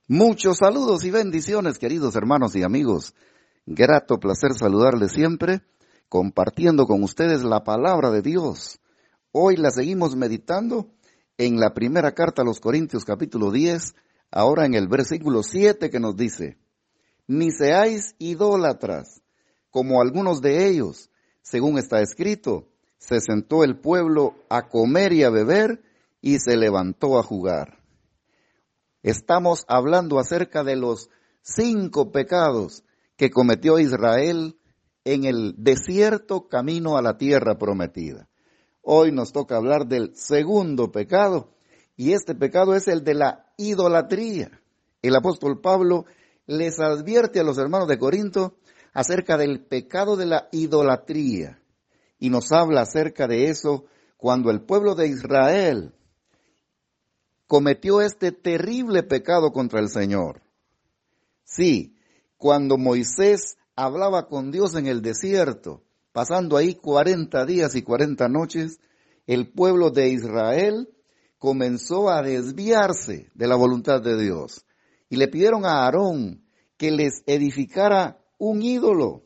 Muchos saludos y bendiciones, queridos hermanos y amigos. Grato placer saludarles siempre, compartiendo con ustedes la palabra de Dios. Hoy la seguimos meditando en la primera carta a los Corintios, capítulo 10, ahora en el versículo 7 que nos dice: ni seáis idólatras, como algunos de ellos, según está escrito, se sentó el pueblo a comer y a beber, y se levantó a jugar. Estamos hablando acerca de los 5 pecados que cometió Israel en el desierto camino a la tierra prometida. Hoy nos toca hablar del segundo pecado, y este pecado es el de la idolatría. El apóstol Pablo les advierte a los hermanos de Corinto acerca del pecado de la idolatría, y nos habla acerca de eso cuando el pueblo de Israel cometió este terrible pecado contra el Señor. Sí, cuando Moisés hablaba con Dios en el desierto, pasando ahí 40 días y 40 noches, el pueblo de Israel comenzó a desviarse de la voluntad de Dios. Y le pidieron a Aarón que les edificara un ídolo.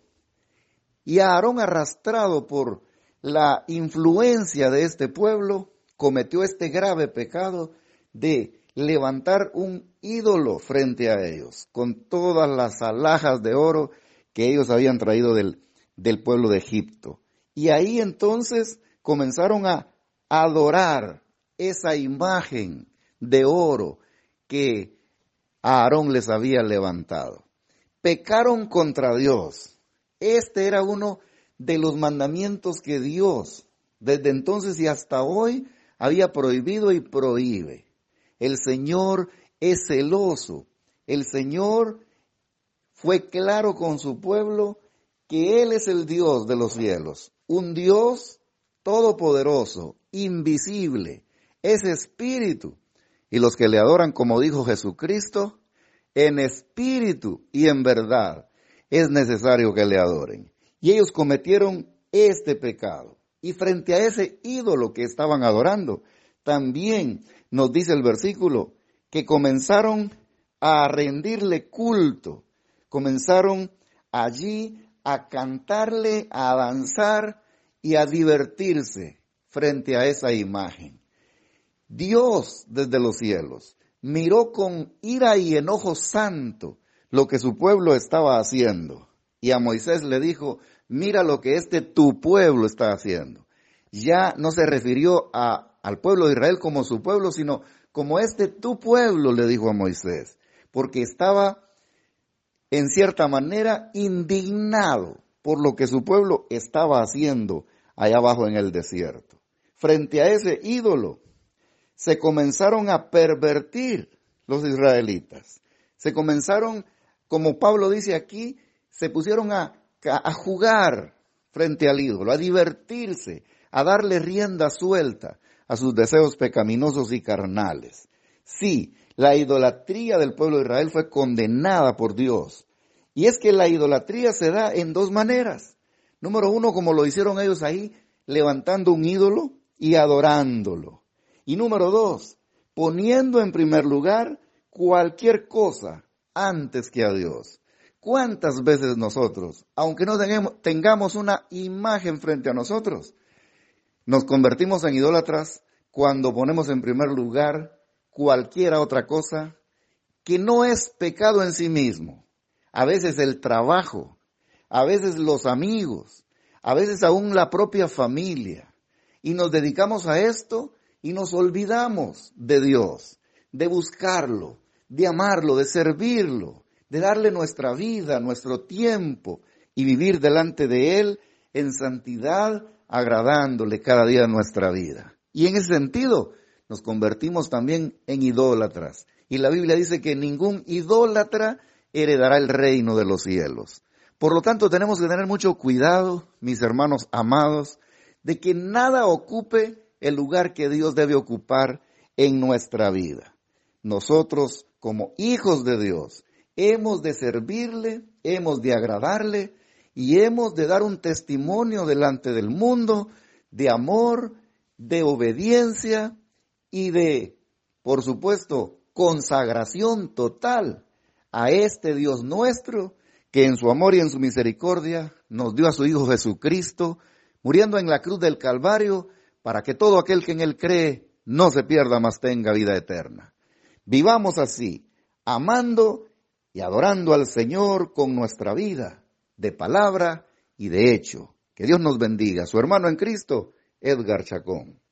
Y Aarón, arrastrado por la influencia de este pueblo, cometió este grave pecado de levantar un ídolo frente a ellos, con todas las alhajas de oro que ellos habían traído del pueblo de Egipto. Y ahí entonces comenzaron a adorar esa imagen de oro que Aarón les había levantado. Pecaron contra Dios. Este era uno de los mandamientos que Dios, desde entonces y hasta hoy, había prohibido y prohíbe. El Señor es celoso. El Señor fue claro con su pueblo que Él es el Dios de los cielos, un Dios todopoderoso, invisible, es espíritu. Y los que le adoran, como dijo Jesucristo, en espíritu y en verdad es necesario que le adoren. Y ellos cometieron este pecado. Y frente a ese ídolo que estaban adorando, también nos dice el versículo que comenzaron a rendirle culto, comenzaron allí a cantarle, a danzar y a divertirse frente a esa imagen. Dios desde los cielos miró con ira y enojo santo lo que su pueblo estaba haciendo. Y a Moisés le dijo: mira lo que tu pueblo está haciendo. Ya no se refirió al pueblo de Israel como su pueblo, sino como tu pueblo, le dijo a Moisés, porque estaba en cierta manera indignado por lo que su pueblo estaba haciendo allá abajo en el desierto. Frente a ese ídolo se comenzaron a pervertir los israelitas. Se comenzaron, como Pablo dice aquí, se pusieron a jugar frente al ídolo, a divertirse, a darle rienda suelta a sus deseos pecaminosos y carnales. Sí, la idolatría del pueblo de Israel fue condenada por Dios. Y es que la idolatría se da en 2 maneras. Número 1, como lo hicieron ellos ahí, levantando un ídolo y adorándolo. Y número 2, poniendo en primer lugar cualquier cosa antes que a Dios. ¿Cuántas veces nosotros, aunque no tengamos una imagen frente a nosotros, nos convertimos en idólatras cuando ponemos en primer lugar cualquier otra cosa que no es pecado en sí mismo? A veces el trabajo, a veces los amigos, a veces aún la propia familia. Y nos dedicamos a esto y nos olvidamos de Dios, de buscarlo, de amarlo, de servirlo, de darle nuestra vida, nuestro tiempo y vivir delante de Él en santidad, agradándole cada día de nuestra vida. Y en ese sentido nos convertimos también en idólatras. Y la Biblia dice que ningún idólatra heredará el reino de los cielos. Por lo tanto, tenemos que tener mucho cuidado, mis hermanos amados, de que nada ocupe el lugar que Dios debe ocupar en nuestra vida. Nosotros, como hijos de Dios, hemos de servirle, hemos de agradarle y hemos de dar un testimonio delante del mundo de amor, de obediencia y de, por supuesto, consagración total a este Dios nuestro, que en su amor y en su misericordia nos dio a su Hijo Jesucristo, muriendo en la cruz del Calvario, para que todo aquel que en Él cree no se pierda, mas tenga vida eterna. Vivamos así, amando y adorando al Señor con nuestra vida, de palabra y de hecho. Que Dios nos bendiga. Su hermano en Cristo, Edgar Chacón.